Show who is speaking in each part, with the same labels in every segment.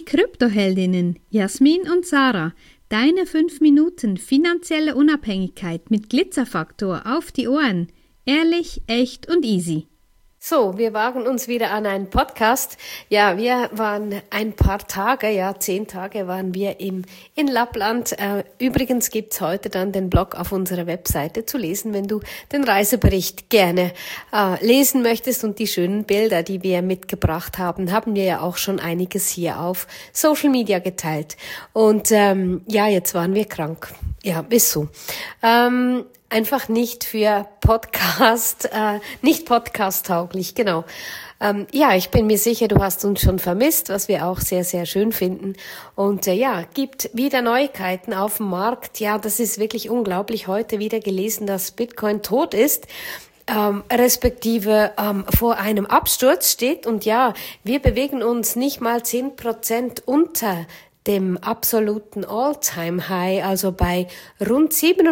Speaker 1: Kryptoheldinnen Jasmin und Sarah, deine 5 Minuten finanzielle Unabhängigkeit mit Glitzerfaktor auf die Ohren. Ehrlich, echt und easy.
Speaker 2: So, wir wagen uns wieder an einen Podcast. Ja, wir waren ein paar Tage, 10 Tage waren wir in Lappland. Übrigens gibt's heute dann den Blog auf unserer Webseite zu lesen, wenn du den Reisebericht gerne lesen möchtest. Und die schönen Bilder, die wir mitgebracht haben, haben wir ja auch schon einiges hier auf Social Media geteilt. Und jetzt waren wir krank. Ja, ist so. Einfach nicht für Podcast, nicht podcast-tauglich, genau. Ich bin mir sicher, du hast uns schon vermisst, was wir auch sehr, sehr schön finden. Und gibt wieder Neuigkeiten auf dem Markt. Ja, das ist wirklich unglaublich. Heute wieder gelesen, dass Bitcoin tot ist. Respektive vor einem Absturz steht. Und ja, wir bewegen uns nicht mal 10% unter dem absoluten All-Time-High, also bei rund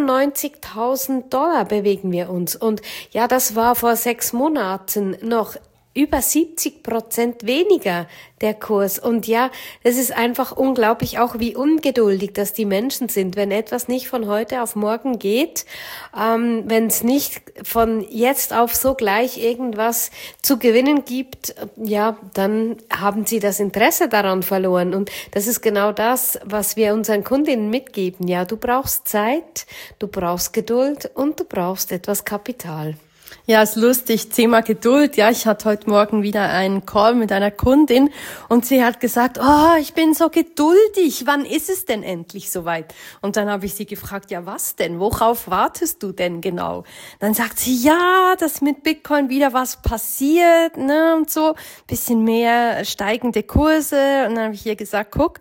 Speaker 2: $97.000 bewegen wir uns. Und ja, das war vor 6 Monaten noch über 70% weniger der Kurs. Und ja, es ist einfach unglaublich auch, wie ungeduldig das die Menschen sind. Wenn etwas nicht von heute auf morgen geht, wenn es nicht von jetzt auf sogleich irgendwas zu gewinnen gibt, ja, dann haben sie das Interesse daran verloren. Und das ist genau das, was wir unseren Kundinnen mitgeben. Ja, du brauchst Zeit, du brauchst Geduld und du brauchst etwas Kapital.
Speaker 3: Ja, ist lustig, Thema Geduld. Ja, ich hatte heute Morgen wieder einen Call mit einer Kundin und sie hat gesagt, ich bin so geduldig, wann ist es denn endlich soweit? Und dann habe ich sie gefragt, ja, was denn? Worauf wartest du denn genau? Dann sagt sie, ja, dass mit Bitcoin wieder was passiert, ne, und so, bisschen mehr steigende Kurse. Und dann habe ich ihr gesagt, guck,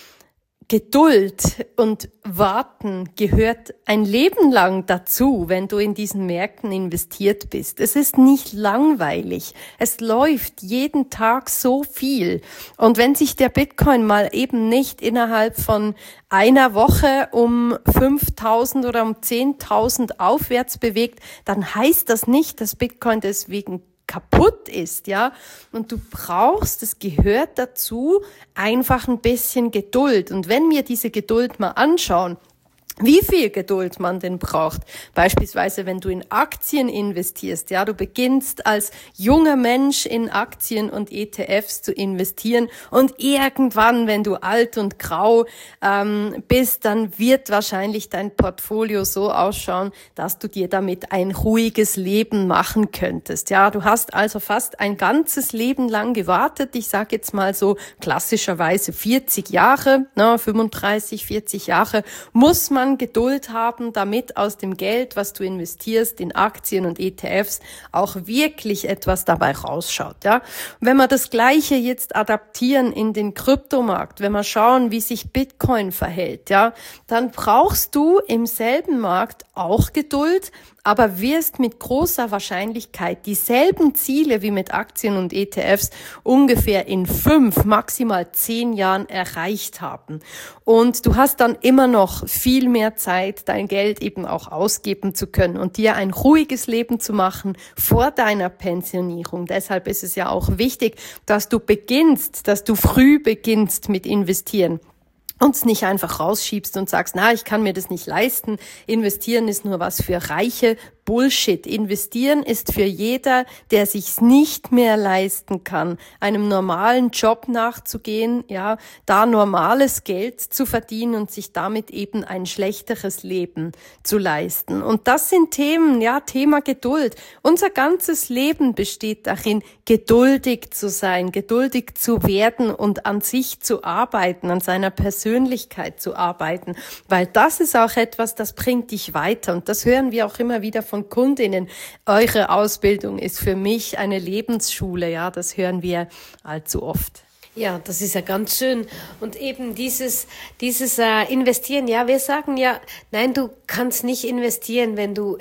Speaker 3: Geduld und Warten gehört ein Leben lang dazu, wenn du in diesen Märkten investiert bist. Es ist nicht langweilig. Es läuft jeden Tag so viel. Und wenn sich der Bitcoin mal eben nicht innerhalb von einer Woche um 5.000 oder um 10.000 aufwärts bewegt, dann heißt das nicht, dass Bitcoin deswegen kaputt ist, ja, und du brauchst, es gehört dazu, einfach ein bisschen Geduld. Und wenn wir diese Geduld mal anschauen, wie viel Geduld man denn braucht. Beispielsweise, wenn du in Aktien investierst, ja, du beginnst als junger Mensch in Aktien und ETFs zu investieren und irgendwann, wenn du alt und grau bist, dann wird wahrscheinlich dein Portfolio so ausschauen, dass du dir damit ein ruhiges Leben machen könntest. Ja, du hast also fast ein ganzes Leben lang gewartet. Ich sage jetzt mal so klassischerweise 40 Jahre, 35, 40 Jahre muss man Geduld haben, damit aus dem Geld, was du investierst in Aktien und ETFs, auch wirklich etwas dabei rausschaut. Ja? Wenn wir das Gleiche jetzt adaptieren in den Kryptomarkt, wenn wir schauen, wie sich Bitcoin verhält, ja, dann brauchst du im selben Markt auch Geduld, aber wirst mit großer Wahrscheinlichkeit dieselben Ziele wie mit Aktien und ETFs ungefähr in 5, maximal 10 Jahren erreicht haben. Und du hast dann immer noch viel mehr Zeit, dein Geld eben auch ausgeben zu können und dir ein ruhiges Leben zu machen vor deiner Pensionierung. Deshalb ist es ja auch wichtig, dass du früh beginnst mit Investieren. Uns nicht einfach rausschiebst und sagst, ich kann mir das nicht leisten. Investieren ist nur was für Reiche. Bullshit. Investieren ist für jeder, der sich's nicht mehr leisten kann, einem normalen Job nachzugehen, ja, da normales Geld zu verdienen und sich damit eben ein schlechteres Leben zu leisten. Und das sind Themen, Thema Geduld. Unser ganzes Leben besteht darin, geduldig zu sein, geduldig zu werden und an sich zu arbeiten, an seiner Persönlichkeit zu arbeiten, weil das ist auch etwas, das bringt dich weiter. Und das hören wir auch immer wieder von Kundinnen. Eure Ausbildung ist für mich eine Lebensschule, das hören wir allzu oft.
Speaker 2: Ja, das ist ja ganz schön. Und eben dieses Investieren, wir sagen nein, du kannst nicht investieren, wenn du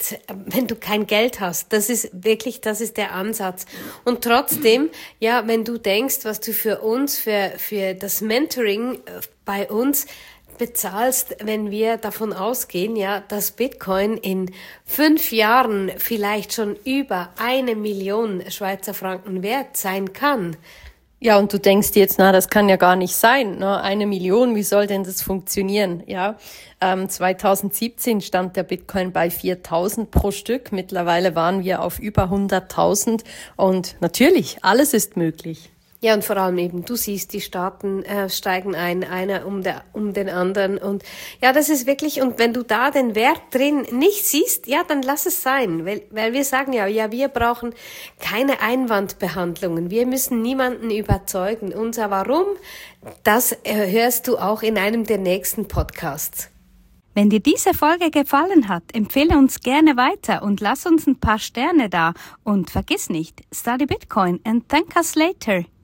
Speaker 2: kein Geld hast. Das ist der Ansatz. Und trotzdem, wenn du denkst, was du für uns, für das Mentoring bei uns bezahlst, wenn wir davon ausgehen, dass Bitcoin in 5 Jahren vielleicht schon über 1 Million Schweizer Franken wert sein kann.
Speaker 3: Ja, und du denkst jetzt, das kann ja gar nicht sein, ne? 1 Million, wie soll denn das funktionieren? Ja, 2017 stand der Bitcoin bei 4.000 pro Stück. Mittlerweile waren wir auf über 100.000 und natürlich, alles ist möglich.
Speaker 2: Ja, und vor allem eben, du siehst, die Staaten steigen ein, einer um den anderen. Und ja, das ist wirklich, und wenn du da den Wert drin nicht siehst, ja, dann lass es sein. Weil wir sagen ja, wir brauchen keine Einwandbehandlungen. Wir müssen niemanden überzeugen. Unser Warum, das hörst du auch in einem der nächsten Podcasts.
Speaker 1: Wenn dir diese Folge gefallen hat, empfehle uns gerne weiter und lass uns ein paar Sterne da. Und vergiss nicht, study Bitcoin and thank us later.